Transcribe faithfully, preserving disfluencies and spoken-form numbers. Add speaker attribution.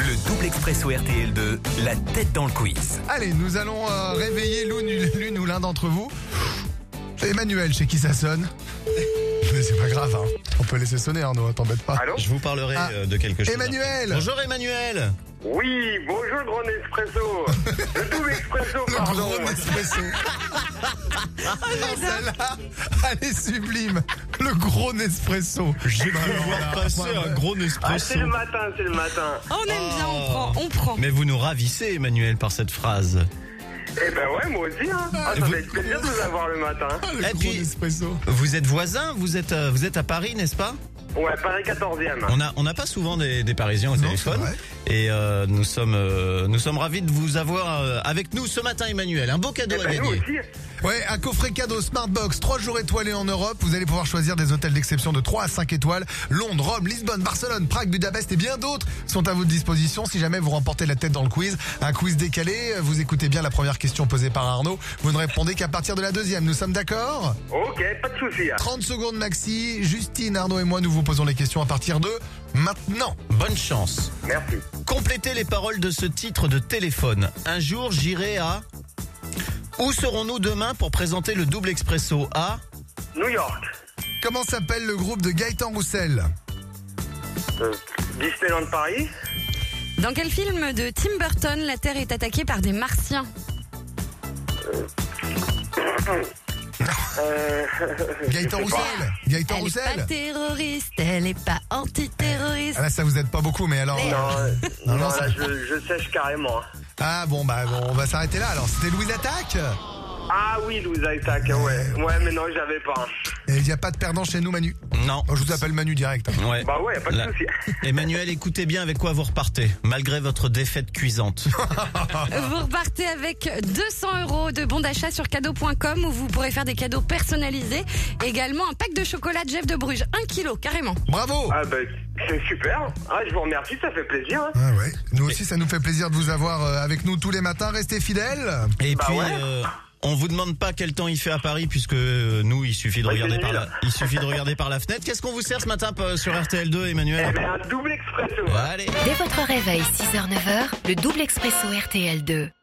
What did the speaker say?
Speaker 1: Le double expresso R T L deux, la tête dans le quiz.
Speaker 2: Allez, nous allons euh, réveiller l'une, l'une ou l'un d'entre vous. C'est Emmanuel, chez qui ça sonne. Mais c'est pas grave, hein. On peut laisser sonner, Arnaud, t'embête pas.
Speaker 3: Allô?
Speaker 4: Je vous parlerai
Speaker 2: Ah,
Speaker 4: euh, de quelque chose.
Speaker 2: Emmanuel.
Speaker 4: Bonjour Emmanuel.
Speaker 3: Oui, bonjour grand Nespresso. Le double expresso,
Speaker 2: Le
Speaker 3: pardon.
Speaker 2: gros Nespresso. Ah, celle-là, elle est sublime. Le gros Nespresso.
Speaker 4: J'ai
Speaker 2: Bah,
Speaker 4: cru
Speaker 2: alors
Speaker 4: voir
Speaker 2: là,
Speaker 4: passer
Speaker 2: ouais, ouais.
Speaker 4: un gros
Speaker 3: Ah,
Speaker 4: Nespresso.
Speaker 3: c'est le matin, c'est le matin.
Speaker 5: On aime bien, on
Speaker 4: Oh.
Speaker 5: prend, on prend.
Speaker 4: Mais vous nous ravissez Emmanuel par cette phrase.
Speaker 3: Eh ben ouais, moi aussi, hein. Ah, ça
Speaker 4: Vous-
Speaker 3: fait plaisir de vous avoir le matin.
Speaker 2: Ah, le
Speaker 4: Et
Speaker 2: gros
Speaker 4: puis-
Speaker 2: Nespresso.
Speaker 4: Vous êtes voisins, vous êtes euh, vous êtes à Paris, n'est-ce pas?
Speaker 3: Ouais, Paris quatorzième.
Speaker 4: On a on n'a pas souvent des, des Parisiens au
Speaker 2: Non,
Speaker 4: téléphone
Speaker 2: c'est vrai.
Speaker 4: et euh, nous sommes euh, nous sommes ravis de vous avoir euh, avec nous ce matin Emmanuel. Un beau cadeau
Speaker 3: Eh
Speaker 4: à
Speaker 3: ben nous
Speaker 4: gagner.
Speaker 3: aussi.
Speaker 2: Ouais, un coffret cadeau Smartbox, trois jours étoilés en Europe. Vous allez pouvoir choisir des hôtels d'exception de trois à cinq étoiles. Londres, Rome, Lisbonne, Barcelone, Prague, Budapest et bien d'autres sont à votre disposition si jamais vous remportez la tête dans le quiz. Un quiz décalé, vous écoutez bien la première question posée par Arnaud. Vous ne répondez qu'à partir de la deuxième. Nous sommes d'accord?
Speaker 3: Ok, pas de souci. hein.
Speaker 2: trente secondes maxi. Justine, Arnaud et moi, nous vous posons les questions à partir de maintenant.
Speaker 4: Bonne chance.
Speaker 3: Merci.
Speaker 4: Complétez les paroles de ce titre de téléphone. Un jour, j'irai à... Où serons-nous demain pour présenter le double expresso à...
Speaker 3: New York.
Speaker 2: Comment s'appelle le groupe de Gaëtan Roussel?
Speaker 3: Euh, Disneyland Paris.
Speaker 5: Dans quel film de Tim Burton la Terre est attaquée par des Martiens?
Speaker 3: Euh...
Speaker 2: Gaëtan
Speaker 3: je sais
Speaker 2: Roussel Gaëtan
Speaker 5: Elle est
Speaker 2: Roussel
Speaker 5: pas terroriste, elle est pas antiterroriste.
Speaker 2: Ah là, ça vous aide pas beaucoup, mais alors...
Speaker 3: pas.
Speaker 2: euh,
Speaker 3: Non, euh,
Speaker 2: Non,
Speaker 3: non,
Speaker 2: non,
Speaker 3: là,
Speaker 2: ça-
Speaker 3: je, je sèche carrément.
Speaker 2: Ah bon, bah bon, on va s'arrêter là alors. C'était Louise Attaque?
Speaker 3: Ah oui, Louis Attaque, ouais. Ouais, mais non, j'avais pas.
Speaker 2: Et il n'y a pas de perdant chez nous, Manu.
Speaker 4: Non.
Speaker 2: Oh, je vous appelle Manu direct.
Speaker 4: Ouais.
Speaker 3: Bah ouais, pas de
Speaker 4: Là.
Speaker 3: souci.
Speaker 4: Emmanuel, écoutez bien avec quoi vous repartez, malgré votre défaite cuisante.
Speaker 5: Vous repartez avec deux cents euros de bons d'achat sur cadeau point com où vous pourrez faire des cadeaux personnalisés. Également un pack de chocolat Jeff de Bruges, un kilo carrément.
Speaker 2: Bravo.
Speaker 3: Ah bah, c'est super. Ah, je vous remercie, ça fait plaisir. hein.
Speaker 2: Ah ouais. Nous aussi, ça nous fait plaisir de vous avoir euh, avec nous tous les matins. Restez fidèles.
Speaker 4: Et
Speaker 3: Bah
Speaker 4: puis,
Speaker 3: ouais.
Speaker 4: euh, on vous demande pas quel temps il fait à Paris, puisque euh, nous, il suffit de
Speaker 3: Ouais,
Speaker 4: regarder
Speaker 3: c'est
Speaker 4: par
Speaker 3: nul.
Speaker 4: la, il suffit de regarder par la fenêtre. Qu'est-ce qu'on vous sert ce matin euh, sur R T L deux,
Speaker 3: Eh
Speaker 4: Emmanuel?
Speaker 3: ben, un double expresso.
Speaker 4: Allez.
Speaker 6: Dès votre réveil, six heures neuf heures, le double expresso R T L deux.